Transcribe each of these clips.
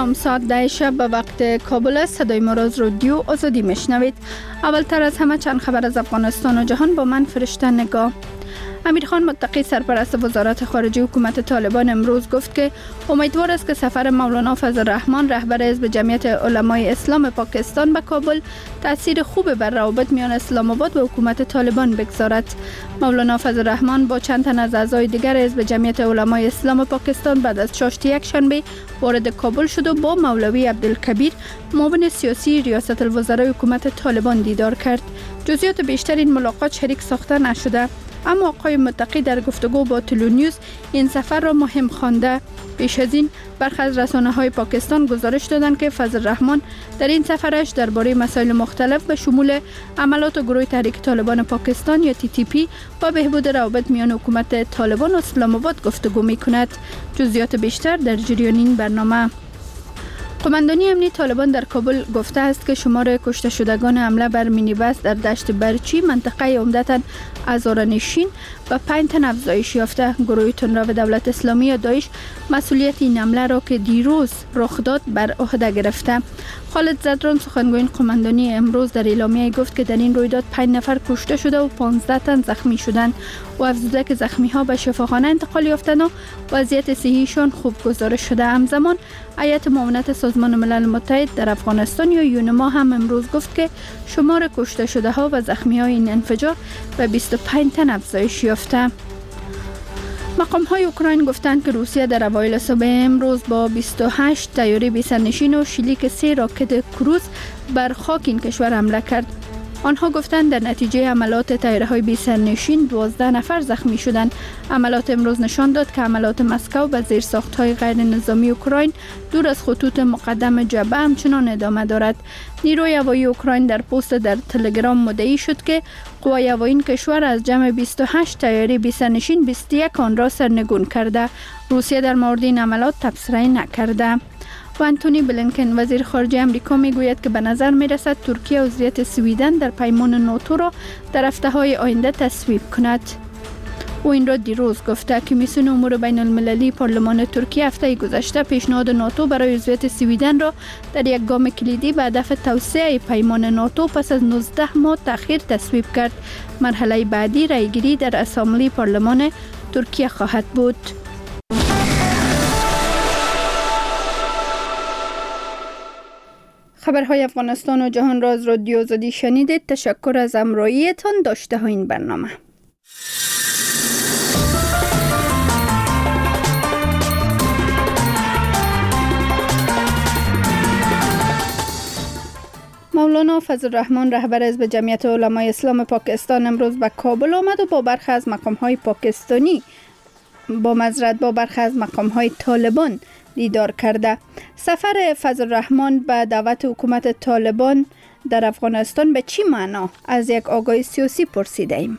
سلام، ساعت 10 شب به وقت کابل است. صدای ما را از رادیو آزادی میشنوید. اولتر از همه چند خبر از افغانستان و جهان با من فرشته نگاه. امیر خان متقی سرپرست وزارت خارجه حکومت طالبان امروز گفت که امیدوار است که سفر مولانا فضل الرحمن رهبر حزب جمعیت علمای اسلام پاکستان به کابل تاثیر خوب بر روابط میان اسلام آباد و حکومت طالبان بگذارد. مولانا فضل الرحمن با چند تن از اعضای دیگر حزب جمعیت علمای اسلام پاکستان بعد از چاشت یک شنبه وارد کابل شد و با مولوی عبدالکبیر معاون سیاسی ریاست الوزرای حکومت طالبان دیدار کرد. جزئیات بیشتر این ملاقات شریک ساخته نشده، اما آقای متقی در گفتگو با تلونیوز این سفر را مهم خوانده. پیش از این برخی از رسانه‌های پاکستان گزارش دادند که فضل الرحمن در این سفرش درباره مسائل مختلف به شمول عملات گروه تحریک طالبان پاکستان یا TTP و بهبود روابط میان حکومت طالبان و اسلام آباد گفتگو می‌کند. جزئیات بیشتر در جریان این برنامه. قماندانی امنی طالبان در کابل گفته است که شمار کشته شدگان حمله بر مینیبس در دشت برچی منطقه عمدتاً هزاره‌نشین و 5 تن افزایش یافته. گروه تندرو دولت اسلامی یا داعش مسئولیت این حمله را که دیروز رخ داد بر عهده گرفته. خالد زدران سخنگوی قماندانی امروز در اعلامیه گفت که در این رویداد 5 نفر کشته شده و 15 تن زخمی شدند و افزوده که زخمی ها به شفاخانه انتقال یافتند و وضعیت صحیشان خوب گزارش شده. همزمان هیئت معاونت سازمان ملل متحد در افغانستان یا یونما هم امروز گفت که شمار کشته شده ها و زخمی های این انفجار به 25 تن افزایش یافته. مقام های اوکراین گفتند که روسیه در اوایل صبح امروز با 28 طیاره بی‌سرنشین و شلیک 3 راکت کروز بر خاک این کشور حمله کرد. آنها گفتند در نتیجه عملات طیاره‌های بی‌سرنشین 12 نفر زخمی شدند. عملات امروز نشان داد که عملات مسکو به زیرساخت‌های غیر نظامی اوکراین دور از خطوط مقدم جبهه همچنان ادامه دارد. نیروی هوایی اوکراین در پست در تلگرام مدعی شد که قوای هوایی این کشور از جمع 28 طیاره بی‌سرنشین 21 آن را سرنگون کرده. روسیه در مورد این عملات تبصره نکرده. و انتونی بلینکن وزیر خارجه امریکا میگوید که به نظر میرسد ترکیه عضویت سویدن در پیمان ناتو را در هفته‌های آینده تصویب کند. او این را دیروز گفته. کمیسیون امور بین المللی پارلمان ترکیه هفته گذشته پیشنهاد ناتو برای عضویت سویدن را در یک گام کلیدی به هدف توسعه پیمان ناتو پس از 19 ماه تأخیر تصویب کرد. مرحله بعدی رایگیری در اسامبله پارلمان ترکیه خواهد بود. خبرهای افغانستان و جهان را از رادیو آزادی شنیدید. تشکر از همراهیتان. داشته ها این برنامه. مولانا فضل الرحمن رهبر حزب جمعیت علمای اسلام پاکستان امروز به کابل آمد و با برخی از مقام‌های پاکستانی با برخی از مقام‌های طالبان دیدار کرده. سفر فضل الرحمن به دعوت حکومت طالبان در افغانستان به چی معنا؟ از یک آگاه سیاسی پرسیده ایم.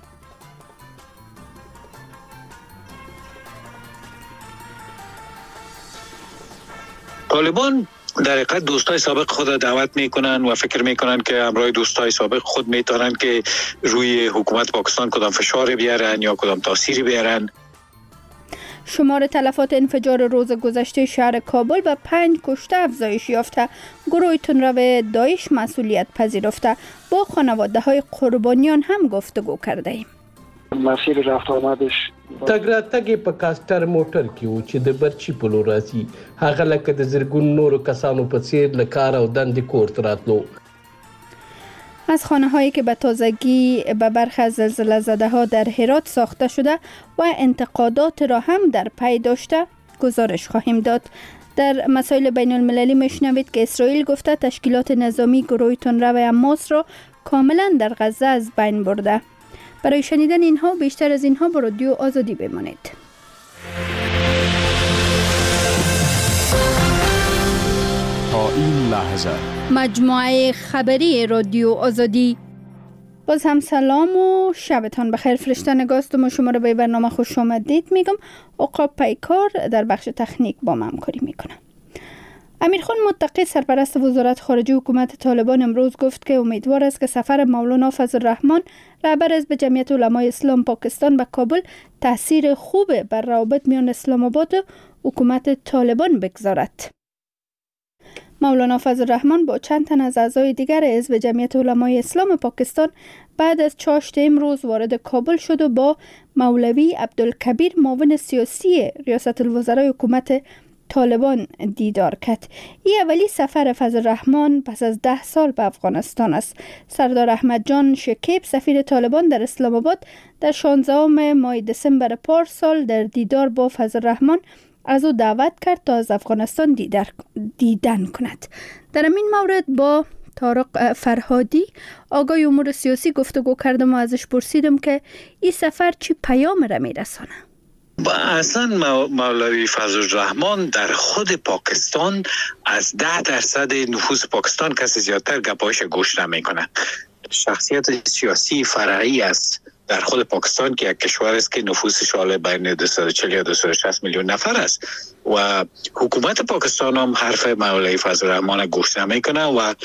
طالبان در حقیقت دوستای سابق خود دعوت میکنن و فکر میکنن که همراه دوستای سابق خود میتونن که روی حکومت پاکستان کدام فشار بیارن یا کدام تاثیری بیارن. شمار تلفات انفجار روز گذشته شهر کابل به 5 کشته افزایش یافته. گروه تندرو داعش مسئولیت پذیرفته. با خانواده‌های قربانیان هم گفتگو کرده ایم. مسیر رفت آمدش تګ په کاستر موټر کې و چې د برچی په لور راځي. هغه لکه د زرګون نورو کسانو په څیر له کار او دندې کور ته راتلو. از خانه‌هایی که به تازگی به برخی از زلزله زده‌ها در هرات ساخته شده و انتقادات را هم در پی داشته گزارش خواهیم داد. در مسائل بین المللی میشنوید که اسرائیل گفته تشکیلات نظامی گروه تندرو حماس را کاملا در غزه از بین برده. برای شنیدن اینها بیشتر از اینها با رادیو آزادی بمانید. تا این لحظه مجموعه خبری رادیو آزادی. باز هم سلام و شبتان بخیر. فرشته نگاستم و شما را به برنامه خوش آمدید میگم. عقاب پیکار در بخش تکنیک با من همکاری میکنم. امیر خان متقی سرپرست وزارت خارجه حکومت طالبان امروز گفت که امیدوار است که سفر مولانا فضل الرحمن رهبر حزب جمعیت علمای اسلام پاکستان به کابل تاثیر خوب بر روابط میان اسلام آباد و حکومت طالبان بگذارد. مولانا فضل الرحمن با چند تن از اعضای دیگر حزب جمعیت علمای اسلام پاکستان بعد از چاشت امروز وارد کابل شد و با مولوی عبدالکبیر معاون سیاسی ریاست الوزرای حکومت طالبان دیدار کرد. این اولی سفر فضل الرحمن پس از 10 سال به افغانستان است. سردار احمد جان شکیب سفیر طالبان در اسلام آباد در 16 ماه دسامبر پارسال در دیدار با فضل الرحمن از او دعوت کرد تا از افغانستان دیدن کند. در این مورد با طارق فرهادی آقای امور سیاسی گفتگو کردم و ازش پرسیدم که این سفر چی پیام را میرسانه. اصلا مولوی فضل الرحمن در خود پاکستان از 10% نفوذ پاکستان کسی زیادتر گپایش گوش نمیکنه. شخصیت سیاسی فرعی است در خود پاکستان که یک کشور است که نفوذش حالا بین 240 یا 260 میلیون نفر است و حکومت پاکستان هم حرف مولوی فضل الرحمن گوش نمیکنه و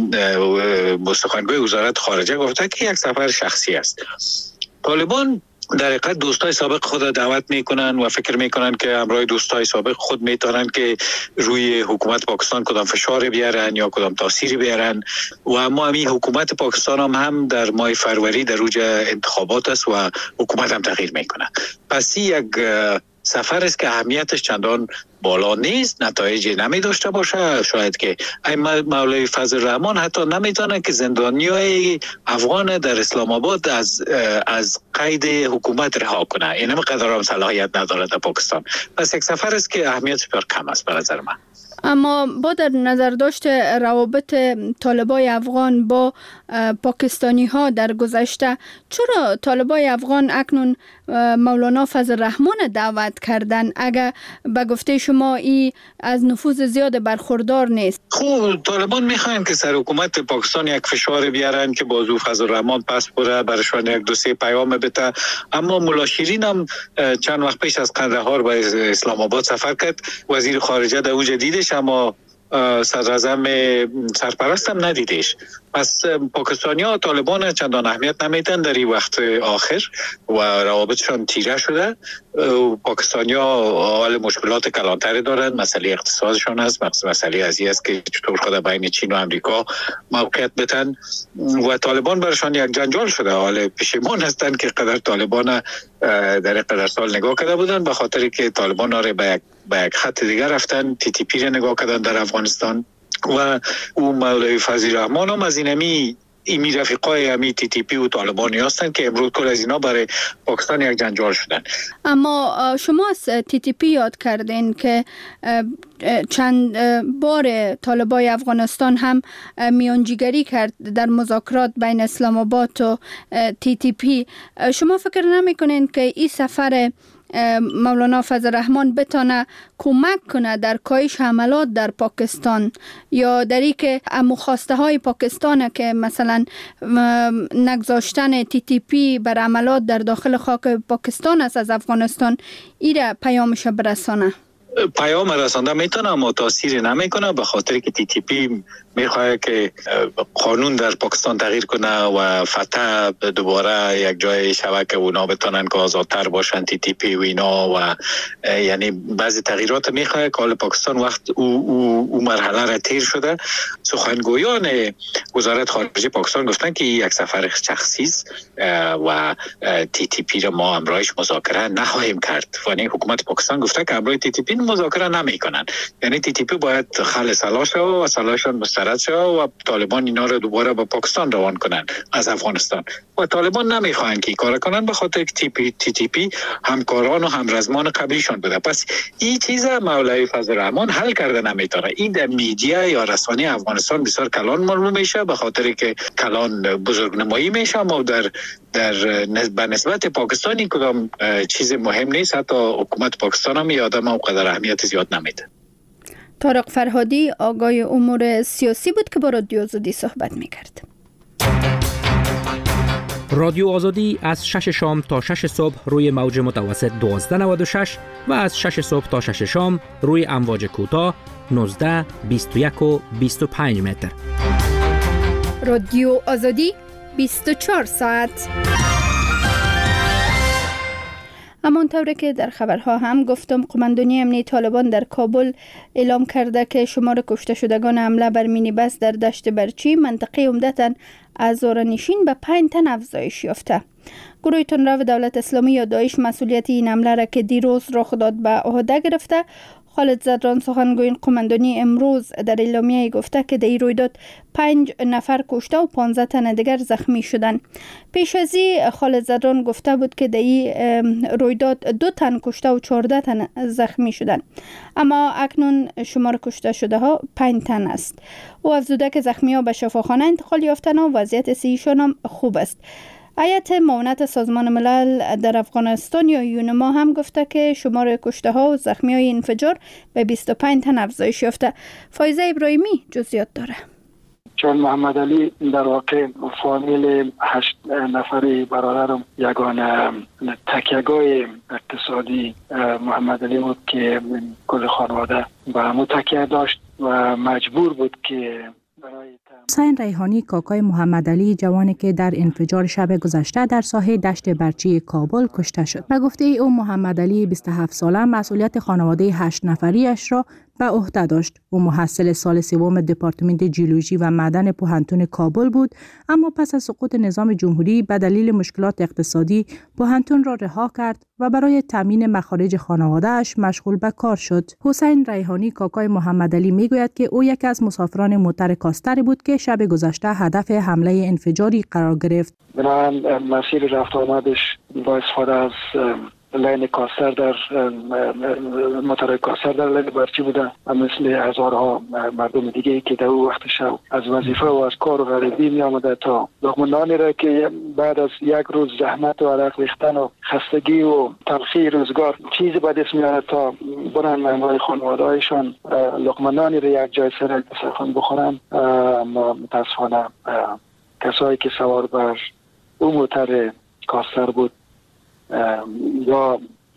سخنگوی وزارت خارجه گفته که یک سفر شخصی است. طالبان در حقیقت دوستای سابق خود دعوت میکنن و فکر میکنن که همراه دوستای سابق خود میتونن که روی حکومت پاکستان کدام فشار بیارن یا کدام تاثیری بیارن و اما همین حکومت پاکستان هم در ماه فروری در اوج انتخابات است و حکومت هم تغییر میکنه. پس یک سفر است که اهمیتش چندان بالا نیست، نتایجی نمی داشته باشه. شاید که مولوی فضل الرحمن حتی نمیتونه که زندانیای افغان در اسلام آباد از قید حکومت رها کنه. این قدر هم صلاحیت نداره در پاکستان. پس یک سفر است که اهمیتش بسیار کم است به نظر من. اما با در نظر داشت روابط طالبای افغان با پاکستانی ها در گذشته، چرا طالبای افغان اکنون مولانا فضل الرحمن دعوت کردن اگر به گفته شما ای از نفوذ زیاد برخوردار نیست؟ خب طالبان میخواین که سر حکومت پاکستان یک فشار بیارن که بازو فضل الرحمن پس بره، برشان یک دو سه پیام بده. اما ملا شیرین هم چند وقت پیش از قندهار به اسلام آباد سفر کرد. وزیر خارجه در اوج دیدش اما صدراعظم سرپرست هم ندیدش. پس پاکستانی ها طالبان چندان اهمیت نمیدن در این وقت آخر و روابطشان تیره شده. پاکستانی ها حال مشکلات کلانتری دارند، مسئله اقتصادشان است، مسئله ازی است که چطور خود بین چین و امریکا موقعیت بتن و طالبان برشان یک جنجال شده. حال پشیمان هستند که قدر طالبان در قدر سال نگاه کرده بودن به خاطر که طالبان ها به یک خط دیگر رفتن، TTP را نگاه کردن در افغانستان و او مولوی فضل الرحمن هم از اینمی رفیقای همی TTP و طالبانی هستند که امروز کل از اینا برای پاکستان یک جنجال شدن. اما شما از TTP یاد کردین که چند بار طالبای افغانستان هم میانجیگری کرد در مذاکرات بین اسلام آباد و TTP. شما فکر نمی کنین که این سفر مولانا فضل الرحمن بتانه کمک کنه در کاهش حملات در پاکستان یا در این که مخواسته های پاکستان که مثلا نگذاشتن TTP بر عملات در داخل خاک پاکستان است از افغانستان ایره پیامش برسانه؟ پیام رسانده میتونه اما تاثیر نمیکنه به خاطر که TTP میخواه که قانون در پاکستان تغییر کنه و فتح دوباره یک جای شود که اونا بتونن که آزادتر باشن TTP و اینا و یعنی بعضی تغییرات میخواه که حال پاکستان وقت او مرحله را تیر شده. سخنگویان وزارت خارجه پاکستان گفتن که یک سفر شخصی است و TTP را ما همراهش مذاکره نخواهیم کرد. یعنی حکومت پاکستان گفته که همراه TTP مذاکره نمیکنن. یعنی TTP باید خل سلاح و سلاحشان مسترد شد و طالبان اینا رو دوباره به پاکستان روان کنن از افغانستان و طالبان نمیخوان که کار کنن به خاطر که TTP همکاران و همرزمان قبلیشان بوده. پس این چیزا مولوی فضل الرحمن حل کرده نمیتونه. این در میدیا یا رسانه افغانستان بسیار کلان معلوم میشه به خاطر که کلان بزرگنمایی میشه اما در به نسبت پاکستانی کدام چیز مهم نیست. حتی حکومت پاکستان هم یادم اونقدر اهمیت زیاد نمیده. طارق فرهادی آقای امور سیاسی بود که با رادیو آزادی صحبت میکرد. رادیو آزادی از 6 شام تا 6 صبح روی موج متوسط 1296 و از 6 صبح تا 6 شام روی امواج کوتاه 19 21 و 25 متر. رادیو آزادی 24 ساعت. همانطور که در خبرها هم گفتم، قماندانی امنیتی طالبان در کابل اعلام کرده که شمار کشته شدگان حمله بر مینی بس در دشت برچی منطقه عمدتاً هزاره‌نشین به 5 تن افزایش یافته. گروه تندرو دولت اسلامی یا داعش مسئولیت این حمله را که دیروز رخ داد به عهده گرفته. خالد زدران سخنگوی قماندانی امروز در اعلامیه گفته که در این رویداد 5 نفر کشته و 15 تن دیگر زخمی شدند. پیش از این خالد زدران گفته بود که در این رویداد 2 تن کشته و 14 تن زخمی شدند، اما اکنون شمار کشته شده ها 5 تن است. او افزوده که زخمی ها به شفاخانه انتقال یافتند و وضعیت صحیشان هم خوب است. هیئت معاونت سازمان ملل در افغانستان یا یونما هم گفته که شمار کشته ها و زخمی های انفجار به 25 تن افزایش یافته. فایزه ابراهیمی جزئیات داره. چون محمد علی در واقع فامیل 8 نفری برادرم یگانه تکیه‌گاه اقتصادی محمد علی بود که کل خانواده به همون تکیه داشت و مجبور بود که حسین ریحانی کاکای محمد علی جوانی که در انفجار شب گذشته در ساحه دشت برچی کابل کشته شد. به گفته او محمد علی 27 ساله مسئولیت خانواده 8 نفریش را به عهده داشت. او محصل سال سوم دپارتمنت جیولوژی و معدن پوهنتون کابل بود، اما پس از سقوط نظام جمهوری به دلیل مشکلات اقتصادی پوهنتون را رها کرد و برای تامین مخارج خانواده‌اش مشغول به کار شد. حسین ریحانی کاکای محمد علی میگوید که او یکی از مسافران موتر کاستری بود که شب گذشته هدف حمله انفجاری قرار گرفت. بنابراین مسیر رفت آمدش با استفاده از لین کاستر در موتور کاستر در لین برچی بوده، مثل هزارها مردم دیگه که در اون وقت شب از وظیفه و از کار و غریبی می آمده تا لقمه‌نانی را که بعد از یک روز زحمت و عرق ریختن و خستگی و تلخی روزگار چیزی به دست میاره تا برن مهمای خانواده‌هایشان لقمه‌نانی را یک جای سر دسترخوان بخورن. متاسفانه کسایی که سوار بر اون موتور کاستر بود یا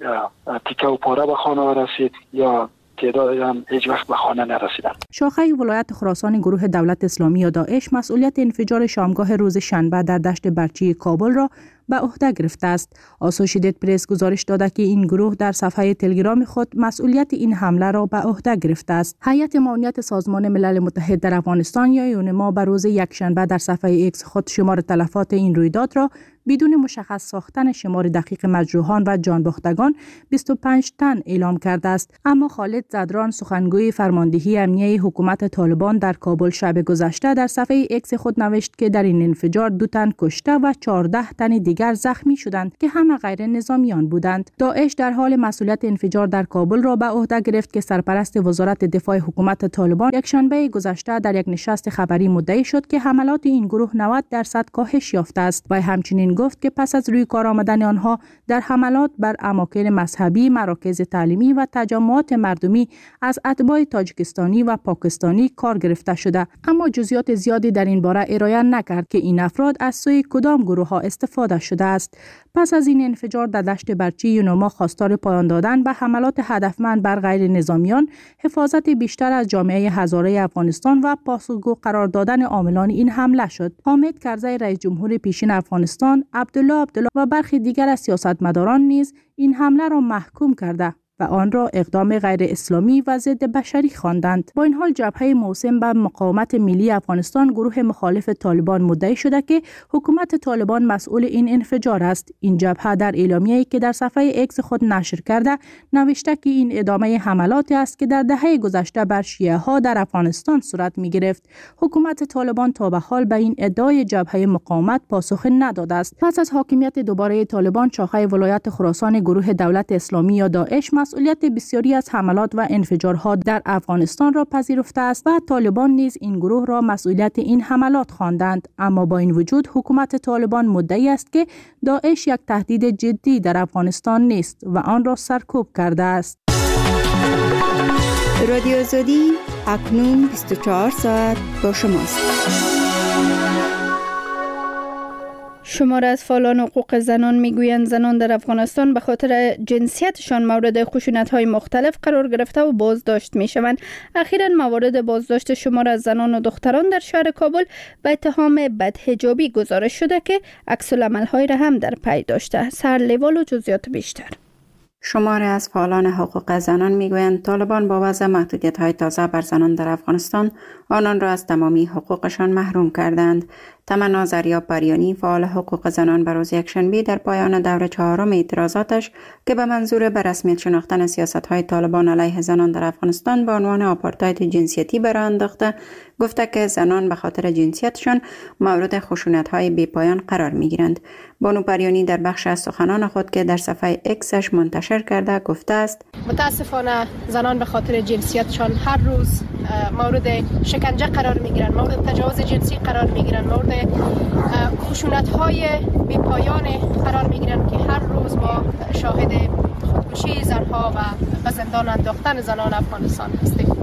تیکه و پاره به خانه رسید یا تعداد هم هیچ وقت به خانه نرسیدند. شاخه ولایت خراسان گروه دولت اسلامی یا داعش مسئولیت انفجار شامگاه روز شنبه در دشت برچی کابل را به عهده گرفته است. آسوشیتد پرس گزارش داده که این گروه در صفحه تلگرام خود مسئولیت این حمله را به عهده گرفته است. هیئت معاونت سازمان ملل متحد در افغانستان یا یونما به روز یکشنبه در صفحه ایکس خود شمار تلفات این رویداد را بدون مشخص ساختن شمار دقیق مجروحان و جانباختگان 25 تن اعلام کرده است. اما خالد زدران سخنگوی فرماندهی امنیتی حکومت طالبان در کابل شب گذشته در صفحه ایکس خود نوشت که در این انفجار 2 تن کشته و 14 تن دیگر زخمی شدند که همه غیر نظامیان بودند. داعش در حال مسئولیت انفجار در کابل را به عهده گرفت که سرپرست وزارت دفاع حکومت طالبان یکشنبه گذشته در یک نشست خبری مدعی شد که حملات این گروه 90% کاهش یافته است و همچنین گفت که پس از روی کار آمدن آنها در حملات بر اماکن مذهبی، مراکز تعلیمی و تجمعات مردمی از اتباع تاجیکستانی و پاکستانی کار گرفته شده، اما جزئیات زیادی در این باره ارائه نکرد که این افراد از سوی کدام گروه ها استفاده شده است. پس از این انفجار در دشت برچی یونما خواستار پایان دادن به حملات هدفمند بر غیر نظامیان، حفاظت بیشتر از جامعه هزاره افغانستان و پاسخگو قرار دادن عاملان این حمله شد. حامد کرزی رئیس جمهور پیشین افغانستان، عبدالله و برخی دیگر از سیاستمداران نیز این حمله را محکوم کرده و آن را اقدام غیر اسلامی و ضد بشری خواندند. با این حال جبهه موسم به مقاومت ملی افغانستان گروه مخالف طالبان مدعی شده که حکومت طالبان مسئول این انفجار است. این جبهه در اعلامیه‌ای که در صفحه ایکس خود نشر کرده نوشته که این ادامه حملاتی است که در دهه گذشته بر شیعه ها در افغانستان صورت می گرفت. حکومت طالبان تا به حال به این ادعای جبهه مقاومت پاسخ نداده است. پس از حاکمیت دوباره طالبان، شاخه ولایت خراسان گروه دولت اسلامی یا داعش مسئولیت بسیاری از حملات و انفجارها در افغانستان را پذیرفته است و طالبان نیز این گروه را مسئولیت این حملات خواندند. اما با این وجود حکومت طالبان مدعی است که داعش یک تهدید جدی در افغانستان نیست و آن را سرکوب کرده است. رادیو آزادی اکنون 24 ساعت با شماست. شمار از فعالان حقوق زنان میگویند زنان در افغانستان به خاطر جنسیتشان مورد خشونت‌های مختلف قرار گرفته و بازداشت میشوند. اخیراً موارد بازداشت شمار از زنان و دختران در شهر کابل به اتهام بدحجابی گزارش شده که عکس‌العمل‌های را هم در پی داشته. سرلیوال و جزئیات بیشتر. شماری از فعالان حقوق زنان میگویند طالبان با وضع محدودیت‌های تازه بر زنان در افغانستان آنان را از تمامی حقوقشان محروم کردند. تمنا زریاب بریانی فعال حقوق زنان بر روز یکشنبه در پایان دور 4 اعتراضاتش که به منظور به رسمیت شناختن سیاست‌های طالبان علیه زنان در افغانستان به عنوان آپارتاید جنسیتی برآ انداخته، گفته که زنان به خاطر جنسیتشان مورد خشونت‌های بی‌پایان قرار می‌گیرند. بانو بریانی در بخش از سخنان خود که در صفحه اکسش منتشر کرده گفته است: متاسفانه زنان به خاطر جنسیتشان هر روز مورد شکنجه قرار می‌گیرند، مورد تجاوز جنسی قرار می‌گیرند، مورد خشونت‌های بی‌پایان قرار می‌گیرند که هر روز ما شاهد خودکشی زنها و به زندان انداختن زنان افغانستان هستیم.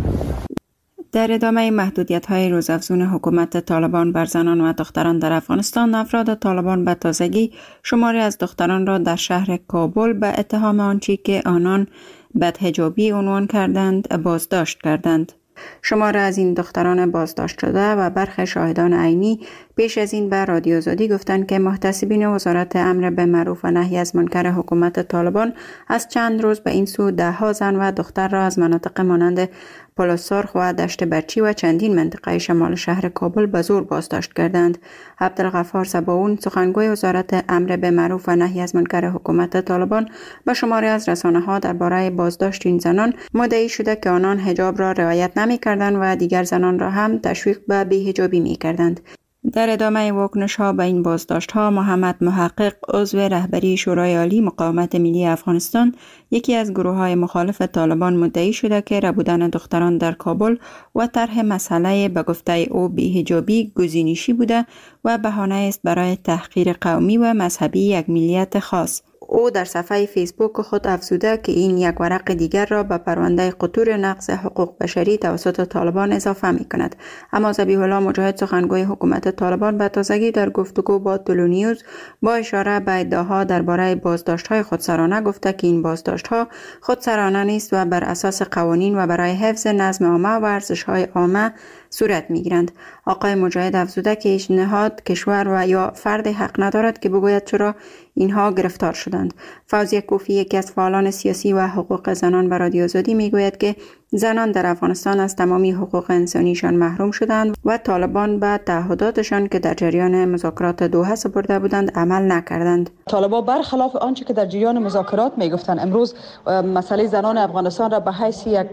در ادامه محدودیت‌های روزافزون حکومت طالبان بر زنان و دختران در افغانستان، افراد طالبان به تازگی شماری از دختران را در شهر کابل به اتهام آنچه که آنان بدحجابی عنوان کردند بازداشت کردند. شماری از این دختران بازداشت شده و برخی شاهدان عینی پیش از این به رادیو آزادی گفتند که محتسبین وزارت امر به معروف و نهی از منکر حکومت طالبان از چند روز به این سو ده‌ها زن و دختر را از مناطق مانند پل سرخ و دشت برچی و چندین منطقه شمال شهر کابل به زور بازداشت کردند. عبدالغفار صباون سخنگوی وزارت امر به معروف و نهی از منکر حکومت طالبان به شماری از رسانه‌ها درباره بازداشت این زنان مدعی شده که آنان حجاب را رعایت نمی‌کردند و دیگر زنان را هم تشویق به بی‌حجابی می‌کردند. در ادامه واکنش‌ها به این بازداشت‌ها، محمد محقق عضو رهبری شورای عالی مقاومت ملی افغانستان، یکی از گروه‌های مخالف طالبان، مدعی شده که ربودن دختران در کابل و طرح مسئله به گفته او بی‌حجابی گزینشی بوده و بهانه است برای تحقیر قومی و مذهبی یک ملیت خاص. او در صفحه فیسبوک خود افزوده که این یک ورق دیگر را به پرونده قطور نقض حقوق بشری توسط طالبان اضافه می کند. اما ذبیح الله مجاهد سخنگوی حکومت طالبان به تازگی در گفتگو با تلونیوز با اشاره به ادعاها درباره بازداشت‌های خودسرانه گفته که این بازداشت‌ها خودسرانه نیست و بر اساس قوانین و برای حفظ نظم عامه و ارزش‌های عامه صورت می‌گیرند. آقای مجاهد افزوده که هیچ نهاد، کشور و یا فرد حق ندارد که بگوید چرا اینها گرفتار شدند. فوزیه کوفی، یکی از فعالان سیاسی و حقوق زنان، به رادیو آزادی میگوید که زنان در افغانستان از تمامی حقوق انسانیشان محروم شدند و طالبان به تعهداتشان که در جریان مذاکرات دوحه سپرده بودند عمل نکردند. طالبان برخلاف آنچه که در جریان مذاکرات میگفتند، امروز مسئله زنان افغانستان را به حیث یک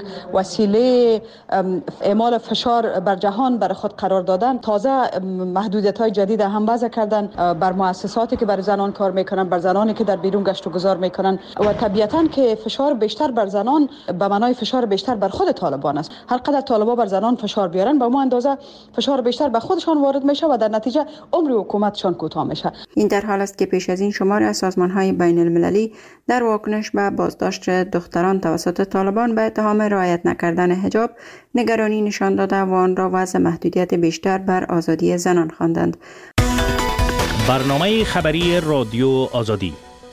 وسیله اعمال فشار بر جهان بر خود قرار دادن. تازه محدودیت‌های جدید هم وضع کردن بر مؤسساتی که بر زنان کار میکنن، بر زنانی که در بیرون گشت و گذار میکنن و طبیعتاً که فشار بیشتر بر زنان به معنای فشار بیشتر بر خود طالبان است. هر قدر طالبان بر زنان فشار بیارن، به اون اندازه فشار بیشتر به خودشان وارد میشه و در نتیجه عمر حکومتشان کوتاه میشه. این در حال است که پیش از این شماری از سازمان‌های بین المللی در واکنش به بازداشت دختران توسط طالبان به اتهام رعایت نکردن حجاب نگرانی نشان داده و آن را وضع محدودیت بیشتر بر آزادی زنان خواندند. برنامه خبری رادیو آزادی.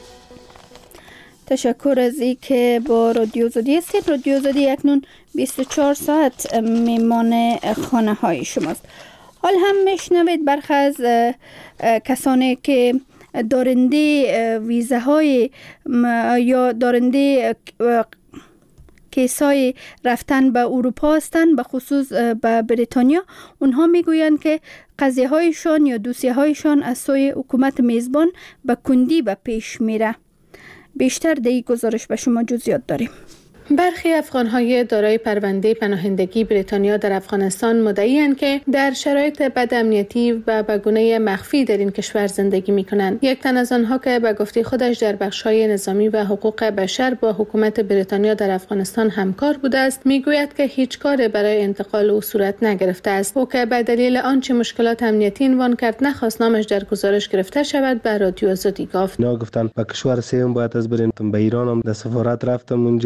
تشکر از این که با رادیو آزادی هستید. رادیو آزادی اکنون 24 ساعت میمان خانه های شماست. حال هم میشنوید برخی از کسانی که دارنده ویزه های یا دارنده کیسای رفتن به اروپا هستند، به خصوص به بریتانیا. اونها میگویند که قضیه هایشان یا دوسیه هایشان از سوی حکومت میزبان به کندی به پیش میره. بیشتر در این گزارش به شما جزئیات داریم. برخی افغان‌های دارای پرونده پناهندگی بریتانیا در افغانستان مدعی‌اند که در شرایط بد امنیتی و به گونه مخفی در این کشور زندگی می‌کنند. یک تن از آنها که به گفته خودش در بخش‌های نظامی و حقوق بشر با حکومت بریتانیا در افغانستان همکار بوده است، می‌گوید که هیچ کاری برای انتقال او صورت نگرفته است. او که به دلیل آنچه مشکلات امنیتی عنوان کرد نخواست نامش در گزارش گرفته شود، به رادیو آزادی گفت. گفتن به کشور سوم باید از بریم. به ایران هم در سفارت رفتم، اونجا چند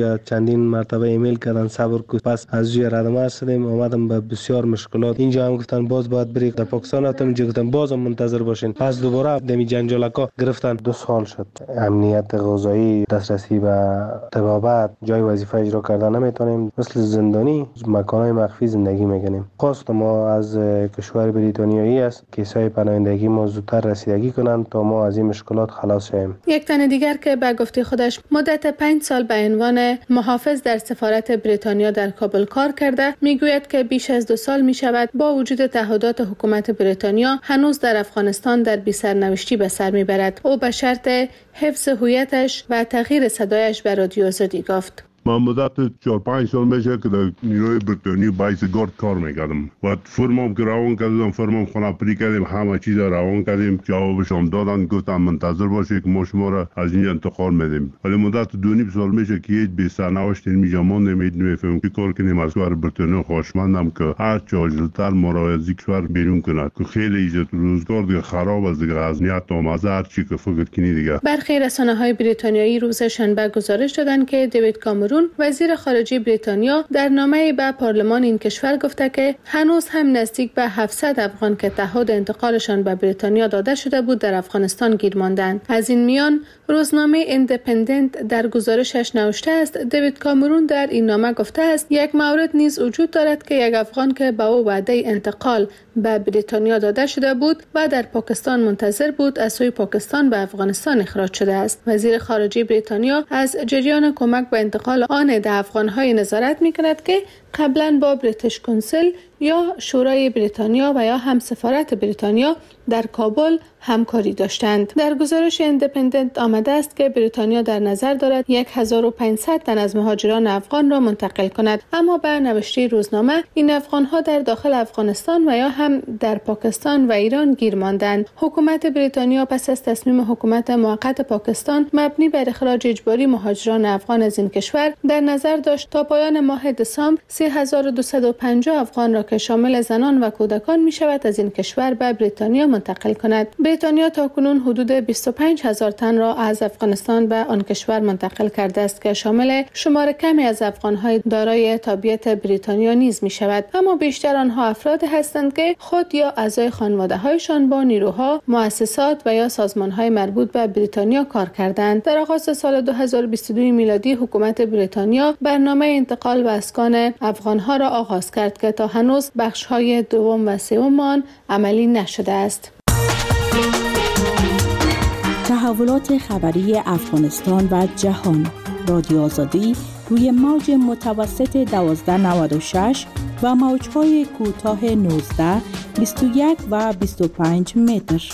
چندین مرتبه ایمیل کردن صبر کو. پس از روی ردمه شدیم، اومدم به بسیار مشکلات. اینجا هم گفتن باز باید بری در پاکستان، رفتم اینجا گفتن بازم منتظر باشین. پس دوباره دمی جنجالکا گرفتن. 2 سال شد. امنیت غذایی، دسترسی به طبابت، جای وظیفه اجرا کردن نمیتونیم، مثل زندانی مکانهای مخفی زندگی میکنیم. خواست ما از کشور بریتانیایی است که کیسای پناهندگی ما زودتر رسیدگی کنند تا ما از این مشکلات خلاص شویم. یک تن دیگر که به گفته خودش مدت 5 سال به عنوان محافظ در سفارت بریتانیا در کابل کار کرده، میگوید که بیش از 2 سال می شود با وجود تعهدات حکومت بریتانیا هنوز در افغانستان در بی سرنوشتی به سر میبرد. او به شرط حفظ هویتش و تغییر صدایش به رادیو آزادی گفت: من مدت 4-5 سال میشه که در نیروی بریتانیا بایس گارد کار میکردم و فرمام که روان کردم، فرمام خونه پری کردیم، همه چیز روان کردیم. جوابش هم دادن، گفتن منتظر باشید که ما شما را از اینجا انتقال میدیم. ولی مدت 2.5 سال میشه که هیچ بی سرنوشت اینجا ما نمیفهمیم که کار کنیم. از کشور بریتانیا خواهشمندم که هر چه زودتر ما را از کشور بیرون کند که خیلی عزت روزگار دیگه خراب است دیگه، از نیت و مزار چی که فکر کنی دیگه. برخی رسانه‌های بریتانیایی روز شنبه گزارش دادند که دیوید کامرون وزیر خارجه بریتانیا در نامه‌ای به پارلمان این کشور گفته که هنوز هم نزدیک به 700 افغان که تعهد انتقالشان به بریتانیا داده شده بود در افغانستان گیر ماندند. از این میان روزنامه ایندیپندنت در گزارشش نوشته است دیوید کامرون در این نامه گفته است یک مورد نیز وجود دارد که یک افغان که به او وعده انتقال به بریتانیا داده شده بود و در پاکستان منتظر بود از سوی پاکستان به افغانستان اخراج شده است. وزیر خارجه بریتانیا از جریان کمک به انتقال آن ده افغان‌های نظارت می‌کند که قبلا با بریتیش کنسل یا شورای بریتانیا و یا هم سفارت بریتانیا در کابل همکاری داشتند. در گزارش ایندیپندنت آمده است که بریتانیا در نظر دارد 1500 تن از مهاجران افغان را منتقل کند، اما به نوشته روزنامه این افغان‌ها در داخل افغانستان و یا هم در پاکستان و ایران گیر ماندند. حکومت بریتانیا پس از تصمیم حکومت موقت پاکستان مبنی بر اخراج اجباری مهاجران افغان از این کشور در نظر داشت تا پایان ماه دسامبر 3250 افغان را که شامل زنان و کودکان می شود از این کشور به بریتانیا منتقل کند. بریتانیا تاکنون حدود 25000 تن را از افغانستان به آن کشور منتقل کرده است که شامل شمار کمی از افغان‌های دارای تابعیت بریتانیا نیز می شود، اما بیشتر آنها افراد هستند که خود یا اعضای خانواده‌هایشان با نیروها، مؤسسات و یا سازمان‌های مربوط به بریتانیا کار کردند. در آغاز سال 2022 میلادی حکومت بریتانیا برنامه انتقال و اسکان افغان‌ها را آغاز کرد که تا هنوز بخش‌های دوم و سوم آن عملی نشده است. تحولات خبری افغانستان و جهان. رادیو آزادی روی موج متوسط 1296 و موج‌های کوتاه 19، 21 و 25 متر.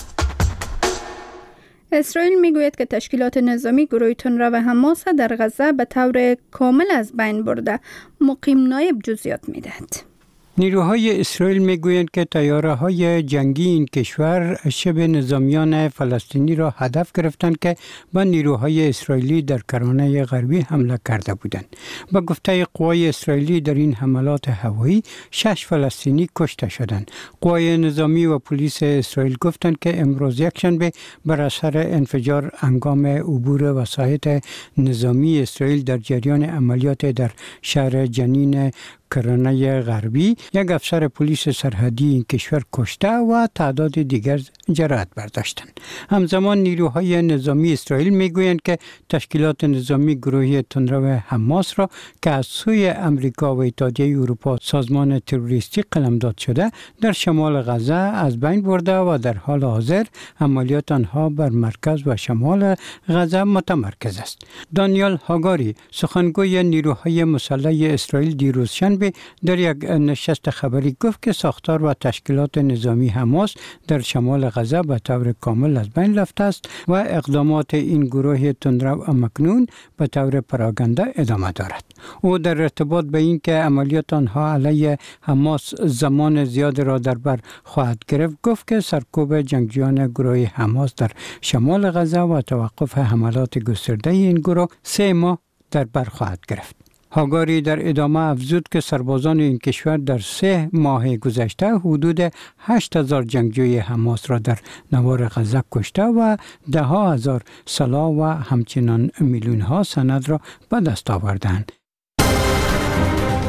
اسرائیل میگوید که تشکیلات نظامی گروه تندرو و حماس در غزه به طور کامل از بین برده. مقیم نایب جزئیات میدهد. نیروهای اسرائیل میگویند که طیاره‌های جنگی این کشور شبه نظامیان فلسطینی را هدف گرفتند که به نیروهای اسرائیلی در کرانه غربی حمله کرده بودند. به گفته قوای اسرائیلی در این حملات هوایی 6 فلسطینی کشته شدند. قوای نظامی و پلیس اسرائیل گفتند که امروز یکشنبه بر اثر انفجار هنگام عبور وسایط نظامی اسرائیل در جریان عملیات در شهر جنین کرانه غربی یک افسر پلیس سرحدی این کشور کشته و تعداد دیگر جراحت برداشتند. همزمان نیروهای نظامی اسرائیل میگویند که تشکیلات نظامی گروهی تندرو حماس را که از سوی امریکا و اتحادیه اروپا سازمان تروریستی قلمداد شده در شمال غزه از بین برده و در حال حاضر عملیات آنها بر مرکز و شمال غزه متمرکز است. دانیال هاگاری سخنگوی نیروهای مسلح اسرائیل دیروز شنبه در یک نشست خبری گفت که ساختار و تشکیلات نظامی حماس در شمال غزه به طور کامل از بین رفته است و اقدامات این گروه تندرو اکنون به طور پراگنده ادامه دارد. او در ارتباط به این که عملیات آنها علیه حماس زمان زیاد را در بر خواهد گرفت گفت که سرکوب جنگجویان گروه حماس در شمال غزه و توقف حملات گسترده این گروه 3 ماه در بر خواهد گرفت. هاگاری در ادامه افزود که سربازان این کشور در 3 ماه گذشته حدود 8000 جنگجوی حماس را در نوار غزه کشته و 10,000 سلاح و همچنان میلیون ها سند را به دست آوردند.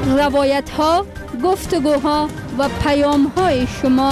روایت ها، گفتگوها و پیام های شما.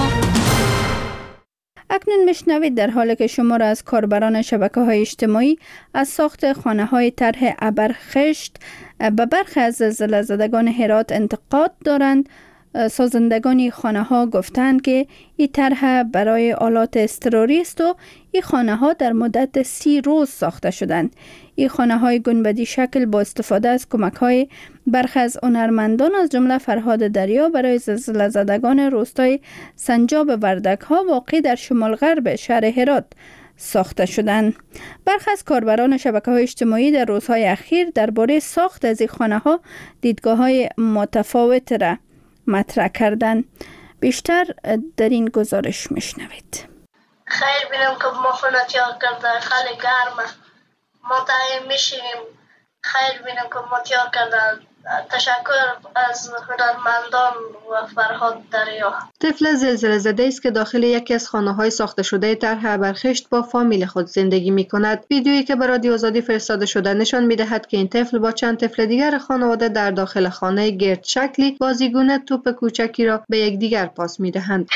اکنون میشنوید در حالی که شما را از کاربران شبکه‌های اجتماعی از ساخت خانه‌های طرح ابرخشت به برخی از زلزله زدگان هرات انتقاد دارند. سازندگان خانه‌ها گفتند که این طرح برای آلات اضطراری است و این خانه‌ها در مدت 30 روز ساخته شدند. این خانه‌های گنبدی شکل با استفاده از کمک‌های برخی از هنرمندان از جمله فرهاد دریا برای زلزله زدگان روستای سنجاب وردک‌ها واقع در شمال غرب شهر هرات ساخته شدند. برخی از کاربران شبکه‌های اجتماعی در روزهای اخیر درباره ساخت از این خانه‌ها دیدگاه‌های متفاوت را مطرح کردن. بیشتر در این گزارش میشنوید. خیر بینم که ما خونه تیار کرده، خیلی گرمه، ما تایم میشینیم. خیر بینم که ما تیار کرده. تشکر از هنرمندان و فرهاد دریا. طفل زلزله زده است که داخل یکی از خانه‌های ساخته شده طرح ابرخشت با فامیل خود زندگی می‌کند. ویدیویی که به رادیو آزادی فرستاده شده نشان می‌دهد که این طفل با چند طفل دیگر خانواده در داخل خانه گرد شکلی بازیگونه توپ کوچکی را به یکدیگر پاس می‌دهند.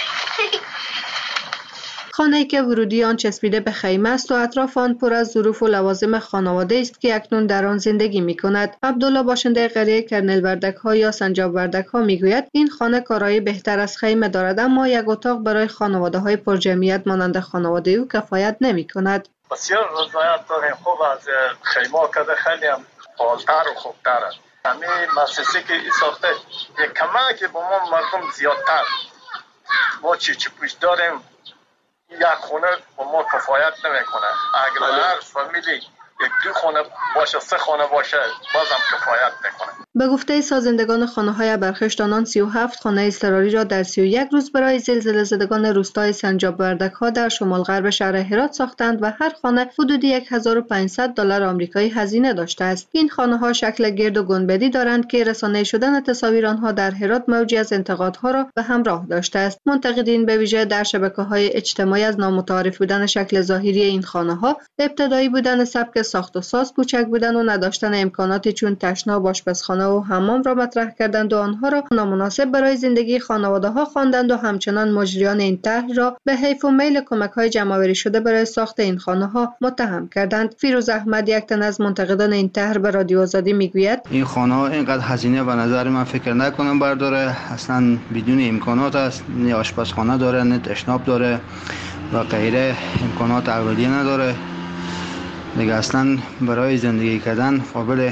خانه‌ای که ورودی آن چسبیده به خیمه است و اطراف آن پر از ظروف و لوازم خانواده است که اکنون در آن زندگی می‌کند. عبدالله باشنده قریه کرنل وردک‌ها یا سنجاب وردک‌ها می‌گوید این خانه کارایی بهتر از خیمه دارد، اما یک اتاق برای خانواده‌های پرجمعیت مانند خانواده او کفایت نمی‌کند. بسیار رضایت داریم، خوب از خیمه کده خیلی هم فعال‌تر و خوب‌تر است. همین مؤسسه که ساخته یک کمکی به ما مردم زیادتر. ما چی پوش داریم یک خونه با ما کفایت نمیکنه. اگر هر فامیلی یک دو خونه باشه، 3 خونه باشه، بازم کفایت نکنه. به گفته سازندگان خانه‌های ابرخشت، آنان 37 خانه اضطراری را در 31 روز برای زلزله زدگان روستای سنجاب وردک‌ها در شمال غرب شهر هرات ساختند و هر خانه حدود $1500 آمریکایی هزینه داشته است. این خانه‌ها شکل گرد و گنبدی دارند که رسانه شدن تصاویر آنها در هرات موجی از انتقادها را به همراه داشته است. منتقدین به ویژه در شبکه‌های اجتماعی از نامتعارف بودن شکل ظاهری این خانه‌ها، ابتدایی بودن سبک ساخت و ساز، کوچک بودن و نداشتن امکاناتی چون تشناب، آشپزخانه و حمام را مطرح کردند و آنها را نامناسب برای زندگی خانواده‌ها خواندند و همچنان مجریان این طرح را به حیف و میل کمک‌های جمع‌آوری شده برای ساخت این خانه‌ها متهم کردند. فیروز احمد، یک تن از منتقدان این طرح، به رادیو آزادی میگوید این خانه‌ها اینقدر هزینه به نظر من فکر نکنم برداره، اصلا بدون امکانات است، نه آشپزخانه داره، نه تشناب داره و غیره، امکانات اولیه نداره. دیگه اصلا برای زندگی کردن قابل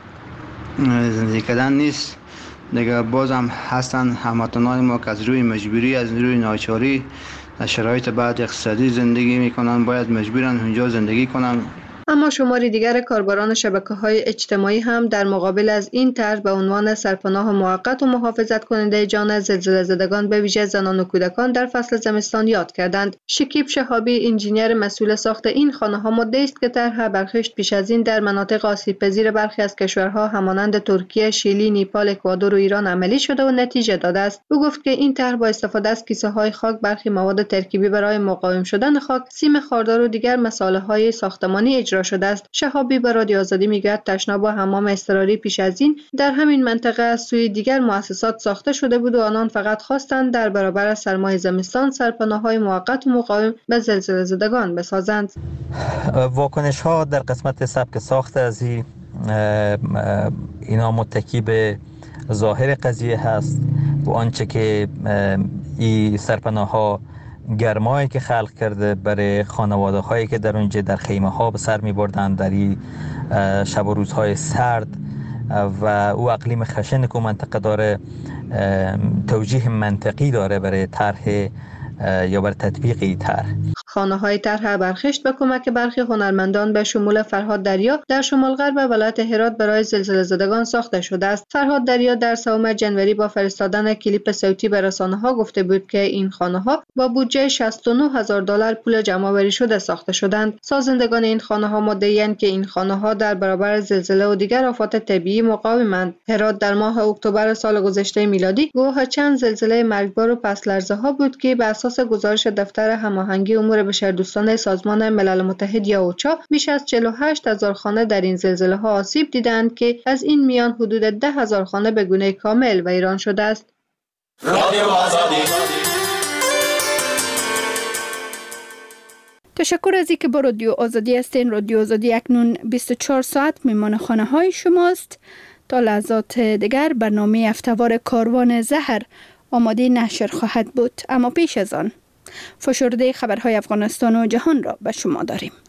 زندگی کردن نیست. دیگه بازم هستن هموطنان ما که از روی مجبوری، از روی ناچاری در شرایط بعد اقتصادی زندگی میکنن، باید مجبورن اونجا زندگی کنن. اما شماری دیگر کاربران شبکه‌های اجتماعی هم در مقابل از این طرح به عنوان سرپناه موقت و محافظت کننده جان زلزله زدگان به ویژه زنان و کودکان در فصل زمستان یاد کردند. شکیب شهابی، انجینیر مسئول ساخت این خانه‌ها، مدعی است که طرح ابرخشت پیش از این در مناطق آسیب‌پذیر برخی از کشورها همانند ترکیه، شیلی، نیپال، اکوادور و ایران عملی شده و نتیجه داده است. او گفت که این طرح با استفاده از کیسه‌های خاک، برخی مواد ترکیبی برای مقاوم شدن خاک، سیم خاردار و دیگر مصالح‌های ساختمانی اجرا شده است. شهابی به رادیو آزادی میگوید تشناب و حمام اضطراری پیش از این در همین منطقه از سوی دیگر مؤسسات ساخته شده بود و آنان فقط خواستند در برابر سرمای زمستان سرپناه‌های موقت و مقاوم به زلزله زدگان بسازند. واکنش ها در قسمت سبک ساخت از اینا متکی به ظاهر قضیه هست و آنچه که این سرپناه‌ها گرمایی که خلق کرده برای خانواده هایی که در اونجا در خیمه ها به سر می بردن در این شب و روزهای سرد و او اقلیم خشن که منطقه داره، توجیه منطقی داره برای طرح یا بر تطبیق این طرح. خانه‌های طرح ابرخشت به کمک برخی هنرمندان به شمول فرهاد دریا در شمال غرب ولایت هرات برای زلزله زدگان ساخته شده است. فرهاد دریا در 3 جنوری با فرستادن کلیپ صوتی به رسانه‌ها گفته بود که این خانه‌ها با بودجه $69,000 پول جمع‌آوری شده ساخته شدند. سازندگان این خانه‌ها مدعی‌اند که این خانه‌ها در برابر زلزله و دیگر آفات طبیعی مقاومند. هرات در ماه اکتبر سال گذشته میلادی گواه چند زلزله مرگبار و پس‌لرزه‌ها بود که بر اساس گزارش دفتر هماهنگی امور بشردوستانه سازمان ملل متحد یا اوچا بیش از 48,000 خانه در این زلزله ها آسیب دیدند که از این میان حدود 10,000 خانه به گونه کامل ویران شده است. تشکر از اینکه با رادیو آزادی هستین. رادیو آزادی اکنون 24 ساعت میمان خانه های شماست. تا لحظات دیگر برنامه هفتهوار کاروان زهر آماده نشر خواهد بود، اما پیش از آن فشرده خبرهای افغانستان و جهان را به شما داریم.